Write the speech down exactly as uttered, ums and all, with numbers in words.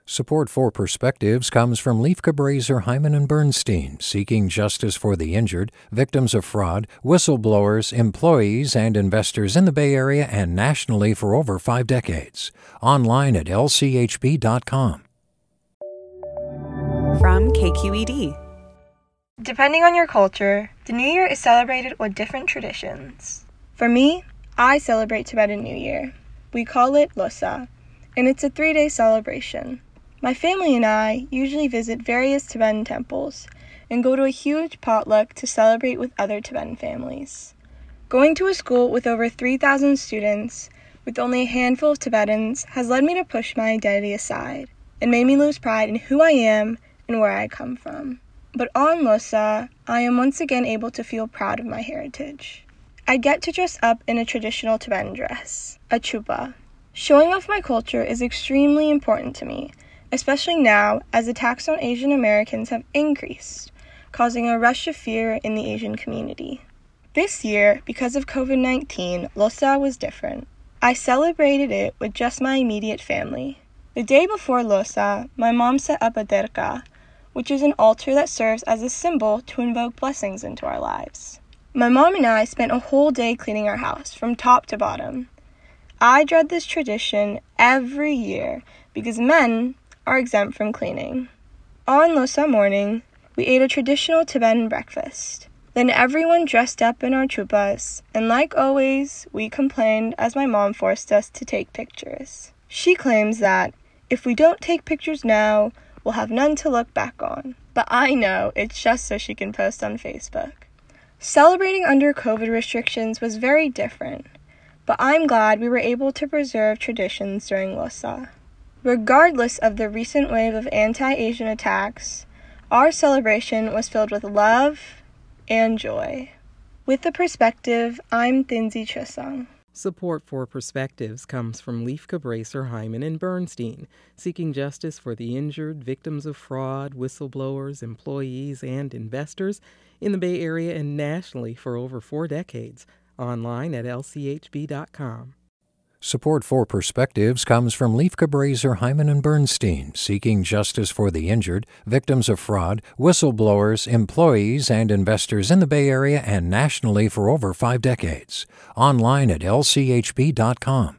Support for Perspectives comes from Leif Cabraser, Hyman and Bernstein, seeking justice for the injured, victims of fraud, whistleblowers, employees, and investors in the Bay Area and nationally for over five decades. Online at L C H B dot com. From K Q E D. Depending on your culture, the New Year is celebrated with different traditions. For me, I celebrate Tibetan New Year. We call it Losar, and it's a three-day celebration. My family and I usually visit various Tibetan temples and go to a huge potluck to celebrate with other Tibetan families. Going to a school with over three thousand students, with only a handful of Tibetans, has led me to push my identity aside and made me lose pride in who I am and where I come from. But on Losar, I am once again able to feel proud of my heritage. I get to dress up in a traditional Tibetan dress, a chupa. Showing off my culture is extremely important to me, especially now as attacks on Asian Americans have increased, causing a rush of fear in the Asian community. This year, because of covid nineteen, Losar was different. I celebrated it with just my immediate family. The day before Losar, my mom set up a derka, which is an altar that serves as a symbol to invoke blessings into our lives. My mom and I spent a whole day cleaning our house from top to bottom. I dread this tradition every year because men are exempt from cleaning. On Losar morning, we ate a traditional Tibetan breakfast. Then everyone dressed up in our chupas, and like always, we complained as my mom forced us to take pictures. She claims that if we don't take pictures now, we'll have none to look back on. But I know it's just so she can post on Facebook. Celebrating under COVID restrictions was very different, but I'm glad we were able to preserve traditions during Losar. Regardless of the recent wave of anti-Asian attacks, our celebration was filled with love and joy. With the Perspective, I'm Thinzi Chusang. Support for Perspectives comes from Leif Cabraser, Hyman and Bernstein, seeking justice for the injured, victims of fraud, whistleblowers, employees, and investors in the Bay Area and nationally for over four decades. Online at L C H B dot com. Support for Perspectives comes from Leif Cabraser, Hyman and Bernstein, seeking justice for the injured, victims of fraud, whistleblowers, employees, and investors in the Bay Area and nationally for over five decades. Online at L C H B dot com.